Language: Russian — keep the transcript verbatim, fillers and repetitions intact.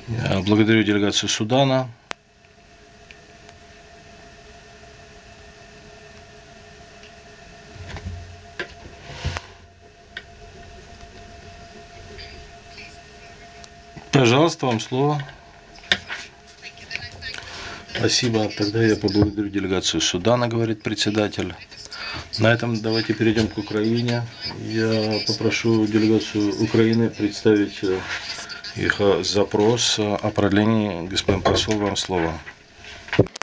Я благодарю делегацию Судана. Пожалуйста, вам слово. Спасибо. Тогда я поблагодарю делегацию Судана, говорит председатель. На этом давайте перейдем к Украине. Я попрошу делегацию Украины представить их запрос о продлении. Господин посол, вам слово.